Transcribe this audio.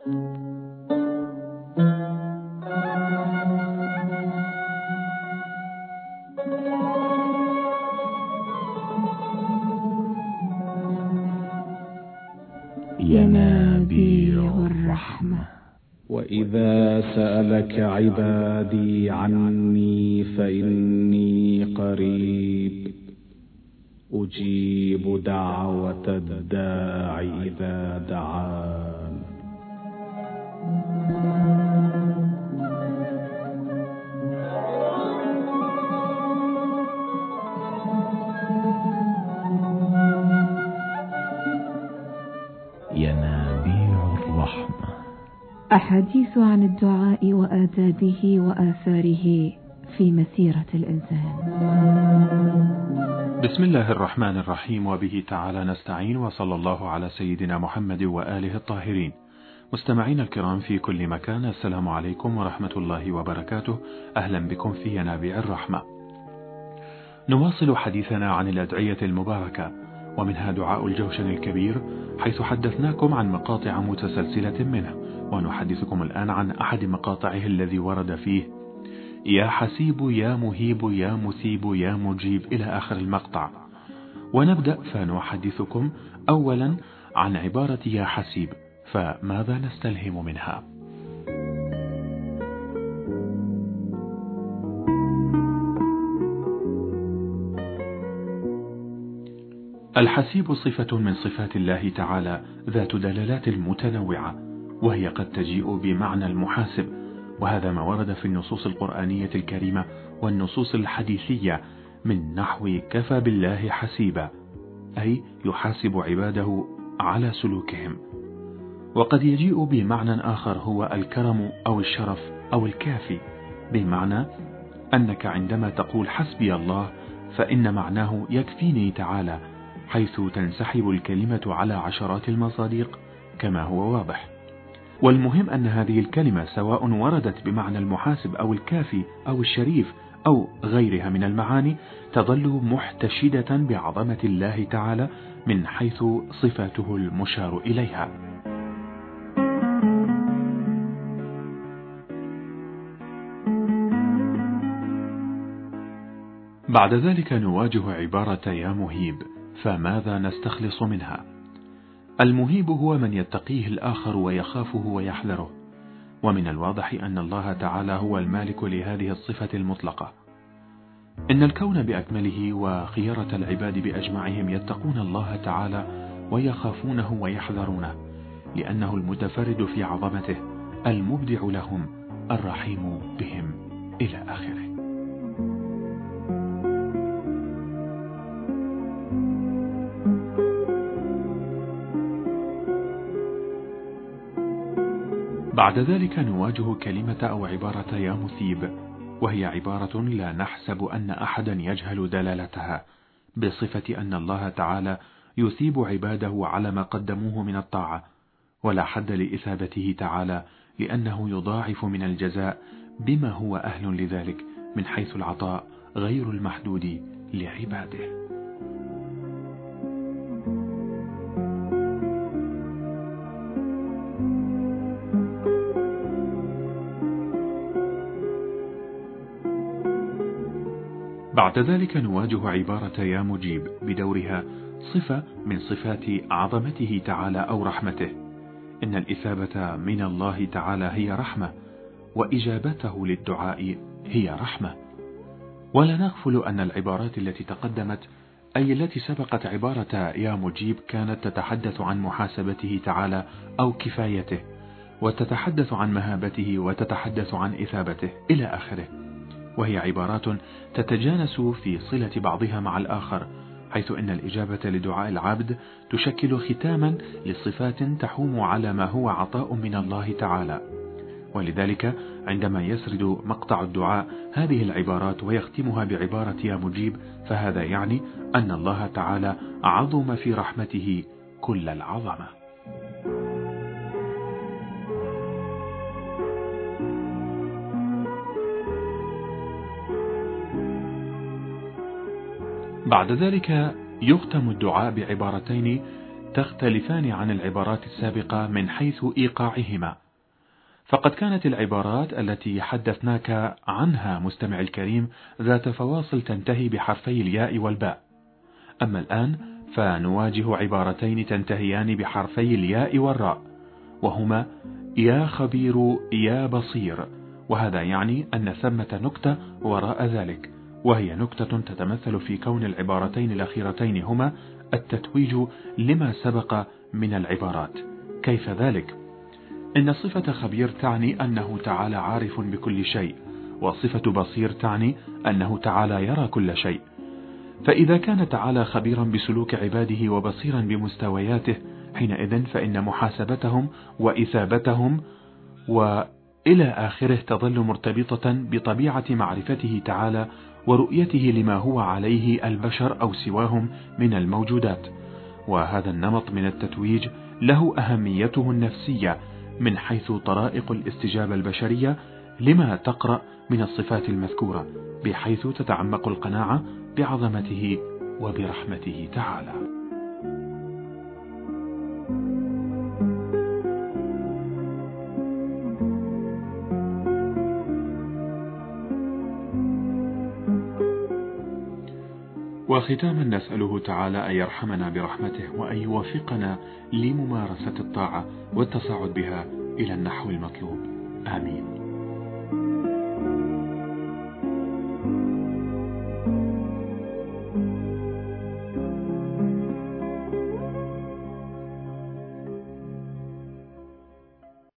ينابيع الرحمة. وإذا سألك عبادي عني فإني قريب أجيب دعوة الداع إذا دعان. ينابيع الرحمة. أحاديث عن الدعاء وآدابه وآثاره في مسيرة الإنسان. بسم الله الرحمن الرحيم، وبه تعالى نستعين، وصلى الله على سيدنا محمد وآله الطاهرين. مستمعين الكرام في كل مكان، السلام عليكم ورحمة الله وبركاته. أهلا بكم في ينابيع الرحمة. نواصل حديثنا عن الأدعية المباركة، ومنها دعاء الجوشن الكبير، حيث حدثناكم عن مقاطع متسلسلة منه، ونحدثكم الآن عن أحد مقاطعه الذي ورد فيه: يا حسيب يا مهيب يا مثيب يا مجيب، إلى آخر المقطع. ونبدأ فنحدثكم أولا عن عبارة يا حسيب، فماذا نستلهم منها؟ الحسيب صفة من صفات الله تعالى ذات دلالات متنوعة، وهي قد تجيء بمعنى المحاسب، وهذا ما ورد في النصوص القرآنية الكريمة والنصوص الحديثية من نحو كفى بالله حسيبا، أي يحاسب عباده على سلوكهم. وقد يجيء بمعنى آخر هو الكرم أو الشرف أو الكافي، بمعنى أنك عندما تقول حسبي الله فإن معناه يكفيني تعالى، حيث تنسحب الكلمة على عشرات المصادق كما هو واضح. والمهم أن هذه الكلمة سواء وردت بمعنى المحاسب أو الكافي أو الشريف أو غيرها من المعاني، تظل محتشدة بعظمة الله تعالى من حيث صفاته المشار إليها. بعد ذلك نواجه عبارة يا مهيب، فماذا نستخلص منها؟ المهيب هو من يتقيه الآخر ويخافه ويحذره، ومن الواضح أن الله تعالى هو المالك لهذه الصفة المطلقة. إن الكون بأكمله وخيرة العباد بأجمعهم يتقون الله تعالى ويخافونه ويحذرونه، لأنه المتفرد في عظمته، المبدع لهم، الرحيم بهم، إلى آخره. بعد ذلك نواجه كلمة أو عبارة يا مثيب، وهي عبارة لا نحسب أن أحدا يجهل دلالتها، بصفة أن الله تعالى يثيب عباده على ما قدموه من الطاعة، ولا حد لإثابته تعالى، لأنه يضاعف من الجزاء بما هو أهل لذلك من حيث العطاء غير المحدود لعباده. بعد ذلك نواجه عبارة يا مجيب بدورها صفة من صفات عظمته تعالى أو رحمته. إن الإثابة من الله تعالى هي رحمة، وإجابته للدعاء هي رحمة. ولا نغفل أن العبارات التي تقدمت، أي التي سبقت عبارة يا مجيب، كانت تتحدث عن محاسبته تعالى أو كفايته، وتتحدث عن مهابته، وتتحدث عن إثابته، إلى آخره. وهي عبارات تتجانس في صلة بعضها مع الآخر، حيث إن الإجابة لدعاء العبد تشكل ختاما لصفات تحوم على ما هو عطاء من الله تعالى. ولذلك عندما يسرد مقطع الدعاء هذه العبارات ويختمها بعبارة يا مجيب، فهذا يعني أن الله تعالى عظم في رحمته كل العظمة. بعد ذلك يختم الدعاء بعبارتين تختلفان عن العبارات السابقة من حيث إيقاعهما. فقد كانت العبارات التي حدثناك عنها مستمع الكريم ذات فواصل تنتهي بحرفي الياء والباء، أما الآن فنواجه عبارتين تنتهيان بحرفي الياء والراء، وهما يا خبير يا بصير، وهذا يعني أن ثمة نكتة وراء ذلك، وهي نكتة تتمثل في كون العبارتين الأخيرتين هما التتويج لما سبق من العبارات. كيف ذلك؟ إن صفة خبير تعني أنه تعالى عارف بكل شيء، وصفة بصير تعني أنه تعالى يرى كل شيء. فإذا كان تعالى خبيرا بسلوك عباده وبصيرا بمستوياته، حينئذ فإن محاسبتهم وإثابتهم وإلى آخره تظل مرتبطة بطبيعة معرفته تعالى ورؤيته لما هو عليه البشر أو سواهم من الموجودات. وهذا النمط من التتويج له أهميته النفسية من حيث طرائق الاستجابة البشرية لما تقرأ من الصفات المذكورة، بحيث تتعمق القناعة بعظمته وبرحمته تعالى. وختاما نسأله تعالى أن يرحمنا برحمته وأن يوفقنا لممارسة الطاعة والتصاعد بها إلى النحو المطلوب. آمين.